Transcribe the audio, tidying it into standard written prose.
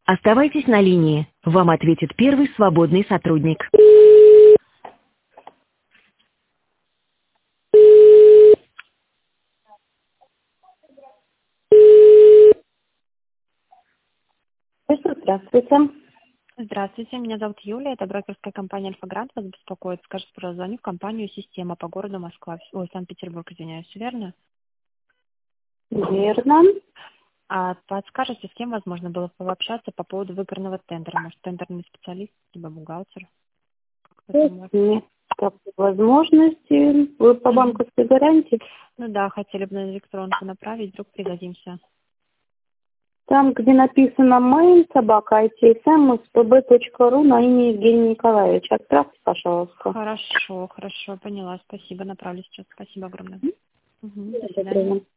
Оставайтесь на линии. Вам ответит первый свободный сотрудник. Здравствуйте. Здравствуйте, меня зовут Юлия, это брокерская компания «Альфа-Грант» вас беспокоит. Скажите, пожалуйста, звоню в компанию «Система» по городу Москва, ой, Санкт-Петербург, извиняюсь, верно? Верно. А подскажете, с кем возможно было пообщаться по поводу выигранного тендера? Может, тендерный специалист, либо бухгалтер? Кто-то может? Нет такой возможности. Вы по банковской гарантии. Ну да, хотели бы на электронку направить, вдруг пригодимся. Там, где написано mail, собака, itfm.spb.ru на имя Евгения Николаевича. Отправьте, пожалуйста. Хорошо, поняла, спасибо, направлю сейчас. Спасибо огромное. До До свидания. свидания.